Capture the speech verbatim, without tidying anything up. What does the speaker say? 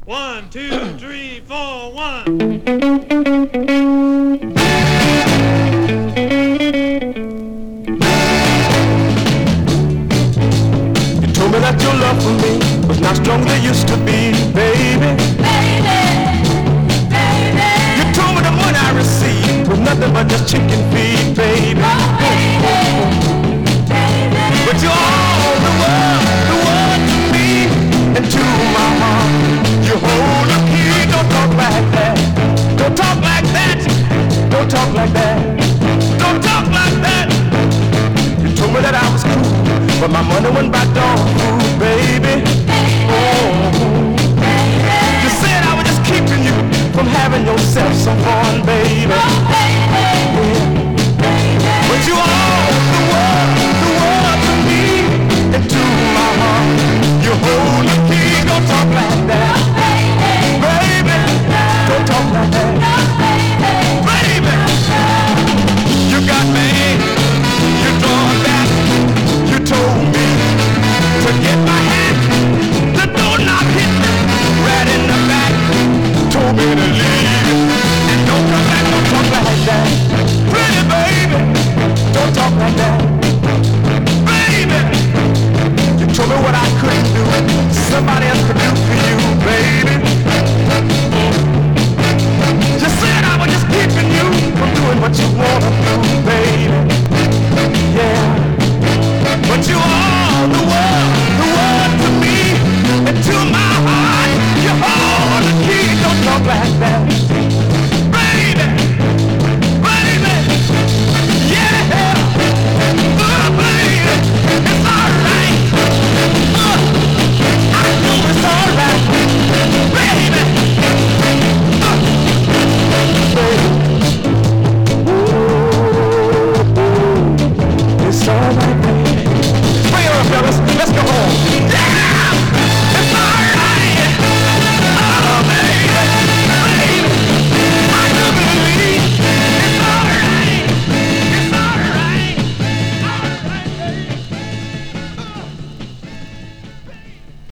One, two, three, four, one. You told me that your love for me was not strong as it used to be, baby. Baby, baby. You told me the money I received was nothing but just chicken feed, baby. Oh, baby, baby. But you're all the world, the world to me and to my heart. You hold the key, don't talk like that. Don't talk like that. Don't talk like that. Don't talk like that. You told me that I was cool, but my money went back down food, baby. Oh, you said I was just keeping you from having yourself some fun, baby.